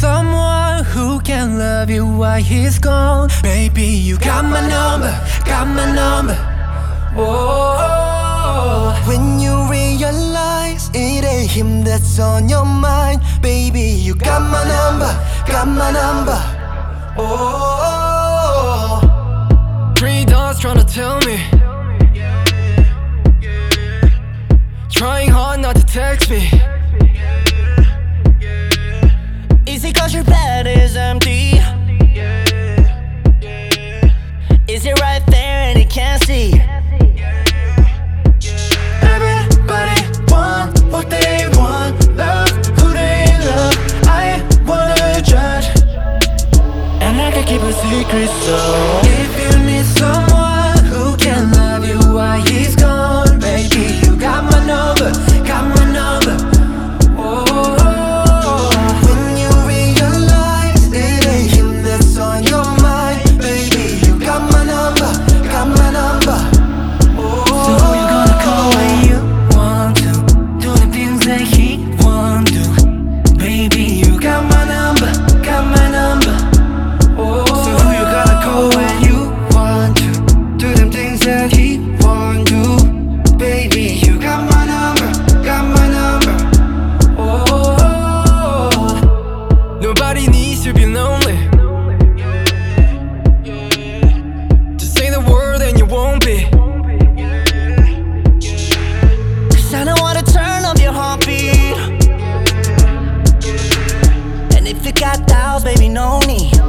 someone who can love you while he's gone, baby, you got my number, got my number. Oh, When you realize it ain't him that's on your mind, baby, you got my number, got my number. Oh, three dots trying to tell me, trying hard not to text me. Is it cause your bed is empty? Is it right there and he can't see? Everybody want what they want, love who they love. I ain't wanna judge, And I can keep a secret, so if you need someone who can love you while he's gone, baby, you got my number, got my number. Oh, when you realize it ain't him that's on your mind, baby, you got my number, got my number. so who you gonna call when you want to do the things that he want to? Baby, you got my number, got my number. Oh, so who you gonna call when you want to do them things that he want to? Baby, you got my number, got my number. Oh, nobody needs to be lonely. Just say the word and you won't be. Cause I don't wanna turn up your heartbeat. And if you got doubts, baby, no need.